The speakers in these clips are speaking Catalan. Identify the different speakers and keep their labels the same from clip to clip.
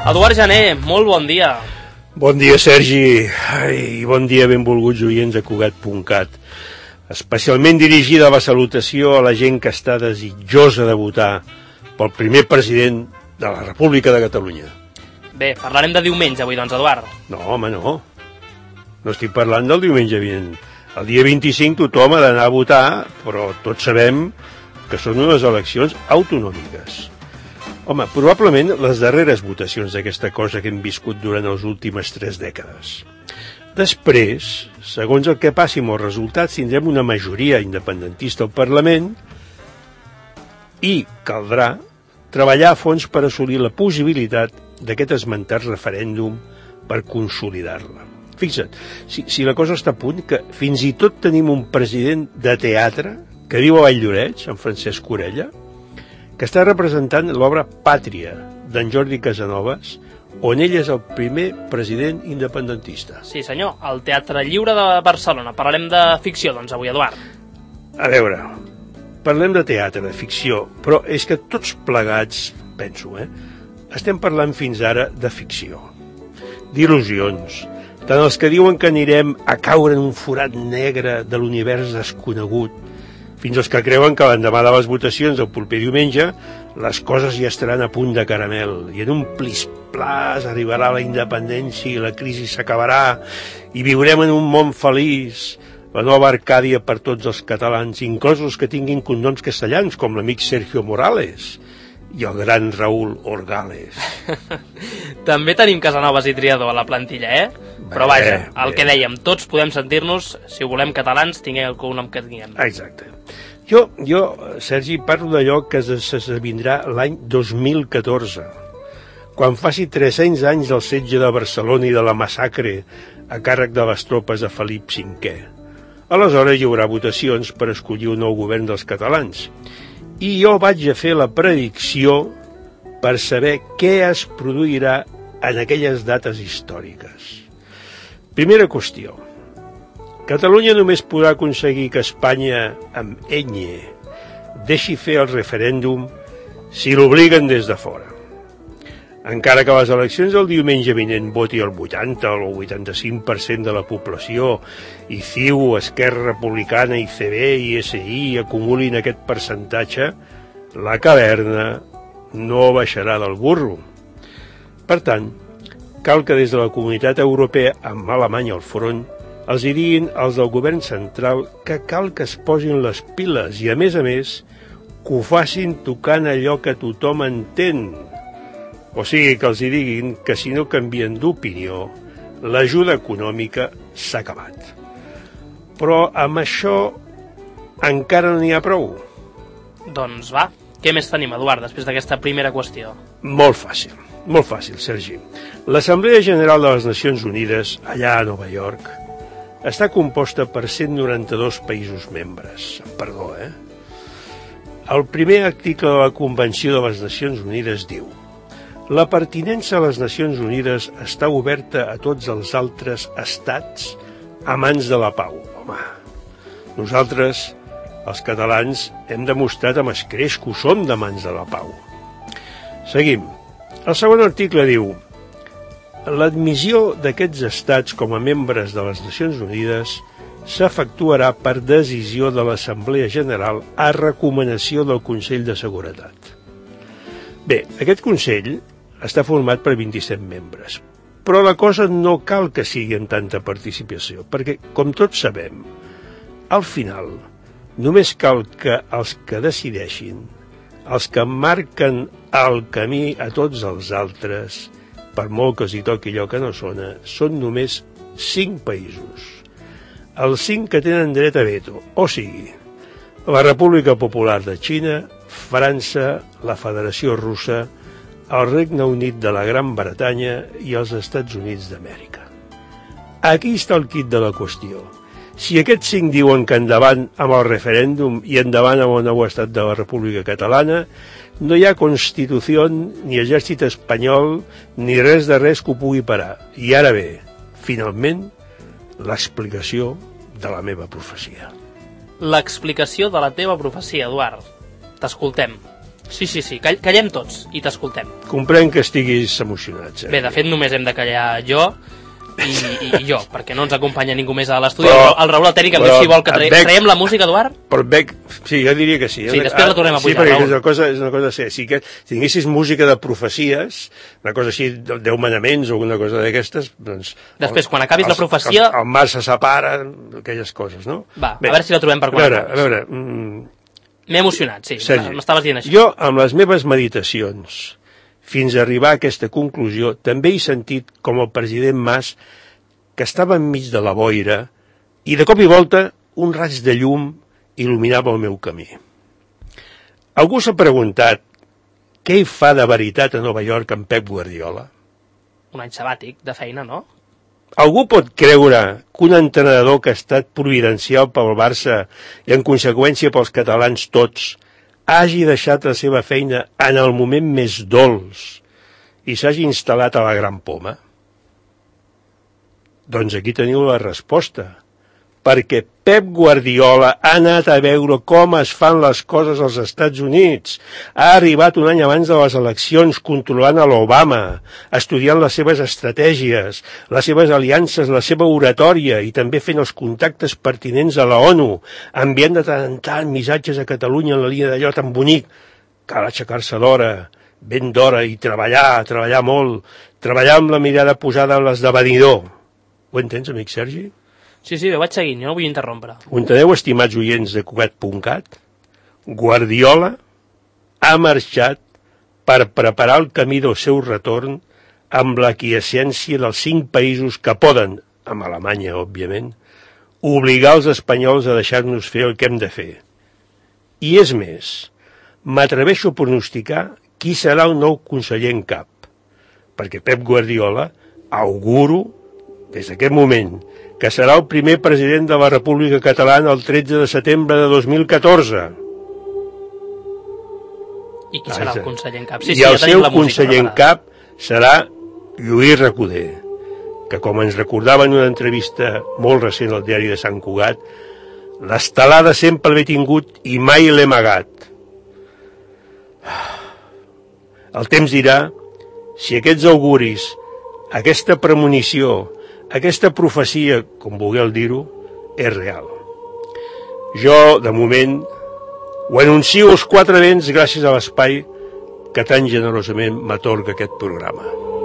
Speaker 1: Eduard Jané, molt bon dia.
Speaker 2: Bon dia, Sergi. I bon dia, benvolguts oients de Cugat.cat. Especialment dirigida la salutació a la gent que està desitjosa de votar pel primer president de la República de Catalunya.
Speaker 1: Bé, parlarem de diumenge avui, doncs, Eduard.
Speaker 2: No, home, no. No estic parlant del diumenge vinent. El dia 25 tothom ha d'anar a votar, però tots sabem que són unes eleccions autonòmiques. Home, probablement les darreres votacions d'aquesta cosa que hem viscut durant les últimes 3 dècades. Després, segons el que passi amb els resultats, tindrem una majoria independentista al Parlament i caldrà treballar a fons per assolir la possibilitat d'aquest esmentat referèndum per consolidar-la. Fixa't, si la cosa està a punt, que fins i tot tenim un president de teatre que viu a Valldoreix, en Francesc Orella, que està representant l'obra Pàtria, d'en Jordi Casanovas, on ell és el primer president independentista.
Speaker 1: Sí, senyor, al Teatre Lliure de Barcelona. Parlarem de ficció, doncs, avui, Eduard.
Speaker 2: A veure, parlem de teatre, de ficció, però és que tots plegats, penso, estem parlant fins ara de ficció, d'il·lusions, tant els que diuen que anirem a caure en un forat negre de l'univers desconegut, fins als que creuen que l'endemà de les votacions del proper diumenge les coses ja estaran a punt de caramel i en un plis-plas arribarà la independència i la crisi s'acabarà i viurem en un món feliç, la nova Arcàdia per tots els catalans, inclosos que tinguin cognoms castellans com l'amic Sergio Morales i el gran Raúl Orgales.
Speaker 1: També tenim Casanovas i Triador a la plantilla, Però vaja, el que dèiem, tots podem sentir-nos, si ho volem catalans, tinguem el cognom que tinguem.
Speaker 2: Exacte. Jo, Sergi, parlo d'allò que s'esdevindrà l'any 2014, quan faci 300 anys del setge de Barcelona i de la massacre a càrrec de les tropes de Felip V. Aleshores hi haurà votacions per escollir un nou govern dels catalans. I jo vaig a fer la predicció per saber què es produirà en aquelles dates històriques. Primera qüestió. Catalunya només podrà aconseguir que Espanya, amb enya, deixi fer el referèndum si l'obliguen des de fora. Encara que les eleccions del diumenge vinent voti el 80 o el 85% de la població i CiU, Esquerra Republicana, ICB i SI acumulin aquest percentatge, la caverna no baixarà del burro. Per tant, cal que des de la Comunitat Europea, amb Alemanya al front, els hi diguin als del govern central que cal que es posin les piles i, a més, que ho facin tocant allò que tothom entén. O sigui, que els hi diguin que si no canvien d'opinió, l'ajuda econòmica s'ha acabat. Però amb això encara no n'hi ha prou.
Speaker 1: Doncs va, què més tenim, Eduard, després d'aquesta primera qüestió?
Speaker 2: Molt fàcil, Sergi. L'Assemblea General de les Nacions Unides, allà a Nova York, està composta per 192 països membres. Perdó, El primer article de la Convenció de les Nacions Unides diu: la pertinença a les Nacions Unides està oberta a tots els altres estats amants de la pau. Home, nosaltres, els catalans, hem demostrat amb escreix que ho som d'amants de la pau. Seguim. El segon article diu: l'admissió d'aquests estats com a membres de les Nacions Unides s'efectuarà per decisió de l'Assemblea General a recomanació del Consell de Seguretat. Bé, aquest Consell està format per 27 membres, però la cosa no cal que sigui amb tanta participació, perquè, com tots sabem, al final només cal que els que decideixin, els que marquen el camí a tots els altres, per molt que els hi toqui allò que no sona, són només 5 països. Els 5 que tenen dret a veto, o sigui, la República Popular de Xina, França, la Federació Russa, el Regne Unit de la Gran Bretanya i els Estats Units d'Amèrica. Aquí està el quid de la qüestió. Si aquests 5 diuen que endavant amb el referèndum i endavant amb el nou estat de la República Catalana, no hi ha Constitució, ni exèrcit espanyol, ni res de res que ho pugui parar. I ara bé, finalment, l'explicació de la meva profecia.
Speaker 1: L'explicació de la teva profecia, Eduard. T'escoltem. Sí, callem tots i t'escoltem.
Speaker 2: Comprenc que estiguis emocionat.
Speaker 1: Bé, de fet, només hem de callar jo i jo, perquè no ens acompanya ningú més a l'estudi. El Raül el tècnic, si vol que traiem la música, Eduard?
Speaker 2: Però sí, jo diria que sí.
Speaker 1: Sí, després la tornem a pujar,
Speaker 2: Raül. Sí, perquè és una cosa si tinguessis música de profecies, una cosa així, 10 manaments o alguna cosa d'aquestes, doncs...
Speaker 1: Després, quan acabis la profecia...
Speaker 2: El mar se separa, aquelles coses, no?
Speaker 1: Va, a veure si la trobem per quan acabis.
Speaker 2: A veure...
Speaker 1: M'he emocionat, sí, m'estaves dient això.
Speaker 2: Jo, amb les meves meditacions, fins a arribar a aquesta conclusió, també he sentit com el president Mas, que estava enmig de la boira, i de cop i volta un raig de llum il·luminava el meu camí. Algú s'ha preguntat què hi fa de veritat a Nova York en Pep Guardiola?
Speaker 1: Un any sabàtic de feina, no?
Speaker 2: Algú pot creure que un entrenador que ha estat providencial pel Barça i en conseqüència pels catalans tots hagi deixat la seva feina en el moment més dolç i s'hagi instal·lat a la Gran Poma? Doncs aquí teniu la resposta. Perquè Pep Guardiola ha anat a veure com es fan les coses als Estats Units. Ha arribat un any abans de les eleccions controlant a l'Obama, estudiant les seves estratègies, les seves aliances, la seva oratòria i també fent els contactes pertinents a la ONU, enviant de tant en tant missatges a Catalunya en la línia d'allò tan bonic. Cal aixecar-se d'hora, ben d'hora i treballar molt, treballar amb la mirada posada en l'esdevenidor. Ho entens, amic Sergi?
Speaker 1: Sí, ho vaig seguint, jo no vull interrompre.
Speaker 2: Ho enteneu, estimats oients de Cugat.cat? Guardiola ha marxat per preparar el camí del seu retorn amb l'aquiescència dels 5 països que poden, amb Alemanya, òbviament, obligar els espanyols a deixar-nos fer el que hem de fer. I és més, m'atreveixo a pronosticar qui serà el nou conseller en cap, perquè Pep Guardiola, auguro, des d'aquest moment, que serà el primer president de la República Catalana el 13 de setembre de 2014.
Speaker 1: I qui serà el conseller en cap?
Speaker 2: I el seu conseller en cap serà Lluís Recoder, que com ens recordava en una entrevista molt recent al diari de Sant Cugat, l'estelada sempre l'he tingut i mai l'he amagat. El temps dirà si aquests auguris, aquesta premonició, aquesta profecia, com vulgueu dir-ho, és real. Jo, de moment, ho anuncio als 4 vents gràcies a l'espai que tan generosament m'atorga aquest programa.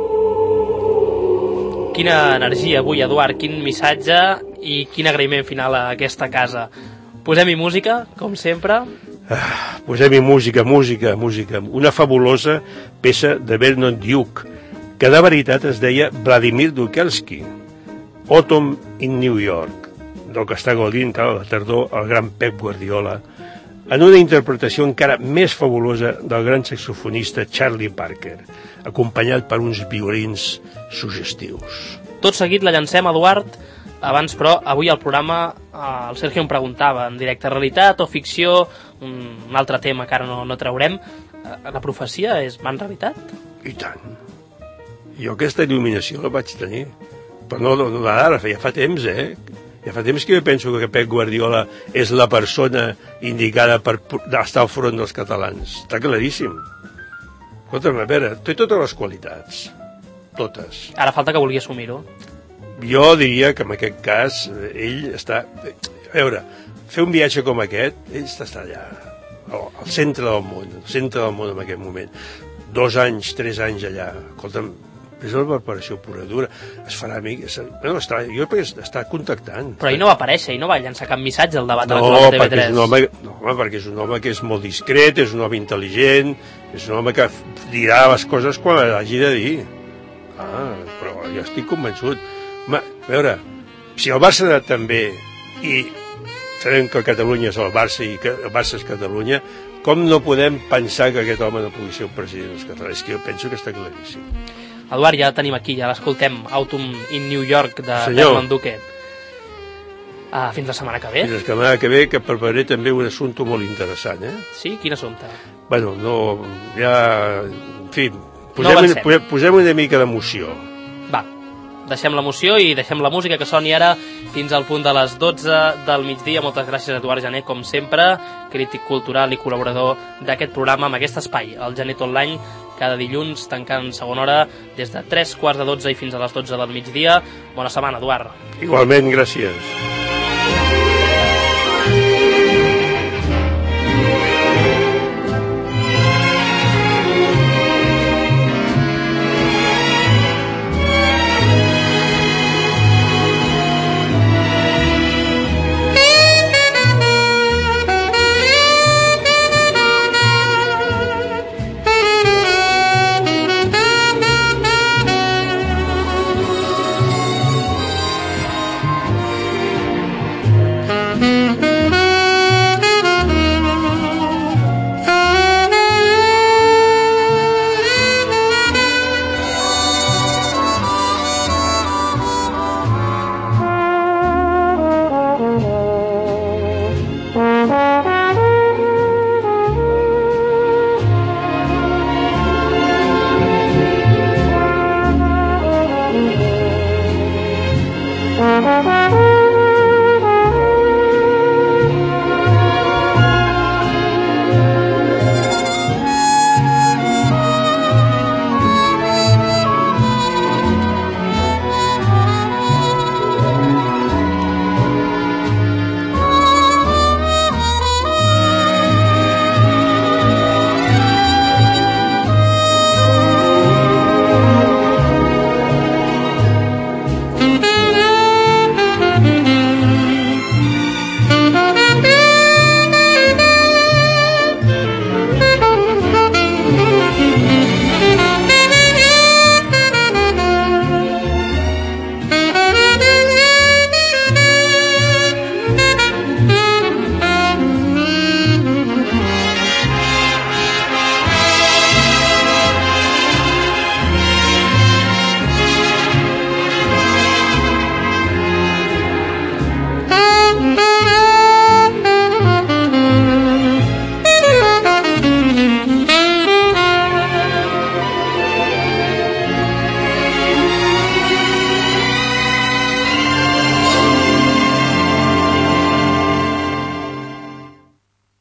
Speaker 1: Quina energia avui, Eduard, quin missatge i quin agraïment final a aquesta casa. Posem-hi música, com sempre.
Speaker 2: Posem-hi música. Una fabulosa peça de Bernard Duke, que de veritat es deia Vladimir Dukelski. Autumn in New York, del que està gaudint la tardor el gran Pep Guardiola, en una interpretació encara més fabulosa del gran saxofonista Charlie Parker, acompanyat per uns violins suggestius.
Speaker 1: Tot seguit la llancem, Eduard. Abans, però, avui al programa el Sergio em preguntava en directe, realitat o ficció, un altre tema que ara no traurem. La profecia és man realitat?
Speaker 2: I tant. Jo aquesta il·luminació la vaig tenir. Però no d'ara, ja fa temps, Ja fa temps que jo penso que Pep Guardiola és la persona indicada per estar al front dels catalans. Està claríssim. Escolta'm, a veure, té totes les qualitats. Totes.
Speaker 1: Ara falta que vulgui assumir-ho.
Speaker 2: Jo diria que en aquest cas ell està... A veure, fer un viatge com aquest, ell està allà, al centre del món en aquest moment. 2 anys, 3 anys allà. Escolta'm, és una preparació pura dura. Es farà amic... Jo perquè està contactant.
Speaker 1: Però ell no va aparèixer, ell no va llançar cap missatge al debat electoral de TV3.
Speaker 2: Perquè és un home que és molt discret, és un home intel·ligent, és un home que dirà les coses quan les hagi de dir. Però jo estic convençut. A veure, si el Barça ha anat tan bé i sabem que Catalunya és el Barça i que el Barça és Catalunya, com no podem pensar que aquest home no pugui ser un president dels catalans? Que jo penso que està claríssim.
Speaker 1: Eduard, ja tenim aquí, ja l'escoltem, Autumn in New York, de Bernard Duke. Fins la setmana que ve.
Speaker 2: Fins la setmana que ve, que prepararé també un assumpte molt interessant,
Speaker 1: Sí? Quin assumpte?
Speaker 2: Bueno, no... Ja... En fi, posem una mica d'emoció.
Speaker 1: Va. deixem l'emoció i deixem la música que soni ara fins al punt de les 12 del migdia. Moltes gràcies a Eduard Gené, com sempre, crític cultural i col·laborador d'aquest programa amb aquest espai, el Genet Online, cada dilluns, tancant segona hora des de 3:15 i fins a les 12 del migdia. Bona setmana, Eduard.
Speaker 2: Igualment, gràcies.
Speaker 3: Thank you.